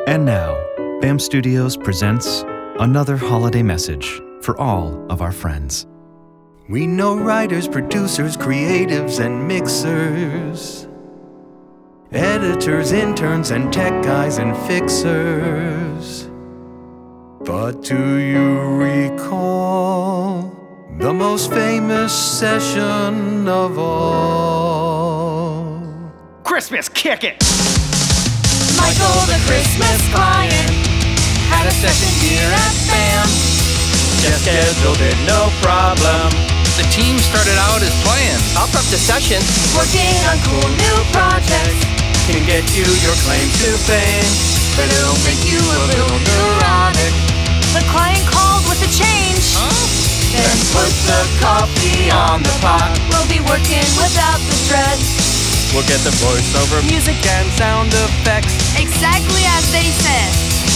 And now, BAM Studios presents another holiday message for all of our friends. We know writers, producers, creatives, and mixers, editors, interns, and tech guys and fixers. But do you recall the most famous session of all? Christmas, kick it! Michael, the Christmas client, had a session here at BAM. Just scheduled it, no problem. The team started out as planned. I'll prep the session. Working on cool new projects. Can get you your claim to fame, But it'll make you a little neurotic. The client called with a change. then put the coffee on the pot. We'll be working without the dread. We'll get the voiceover, music, and sound effects. Exactly as they said.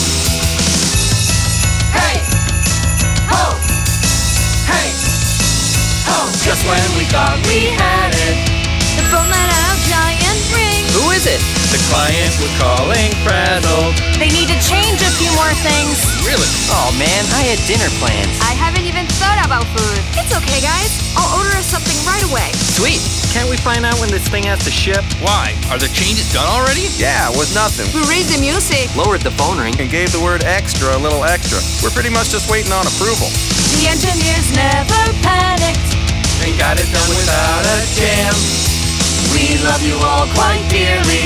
Hey! Ho! Hey! Ho! Just when we thought we had it, The phone let out a giant ring. Who is it? the client was calling frazzled. They need to change a few more things. Really? Oh man, I had dinner plans. I haven't even thought about food. It's okay, guys. I'll order us something right away. Sweet. Can't we find out when this thing has to ship? Why? Are the changes done already? Yeah, it was nothing. We raised the music. Lowered the phone ring. And gave the word extra a little extra. We're pretty much just waiting on approval. The engineers never panicked. And got it done without a jam. We love you all quite dearly.